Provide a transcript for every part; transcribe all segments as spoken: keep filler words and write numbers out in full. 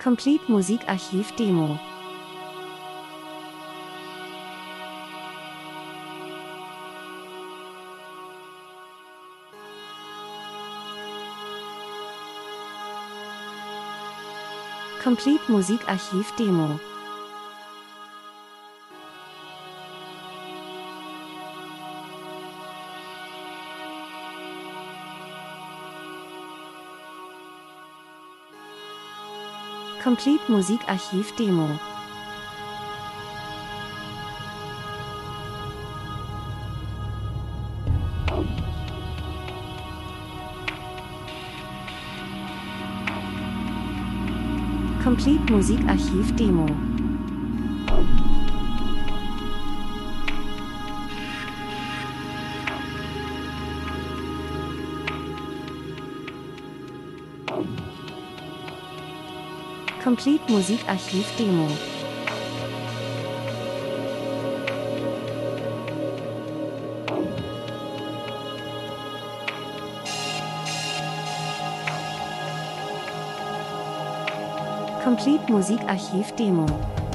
Complete Musikarchiv Demo. Complete Musikarchiv Demo. Complete Musikarchiv Demo. Complete Musikarchiv Demo. Complete Musikarchiv Demo. Complete Musikarchiv Demo.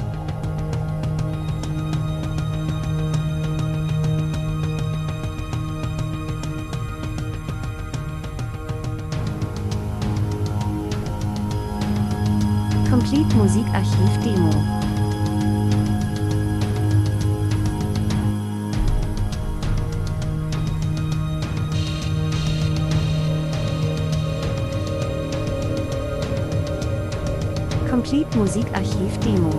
Complete Musikarchiv Demo. Complete Musikarchiv Demo.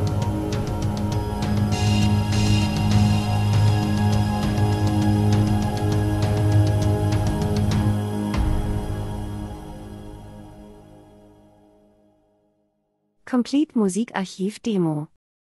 Complete Musikarchiv Demo.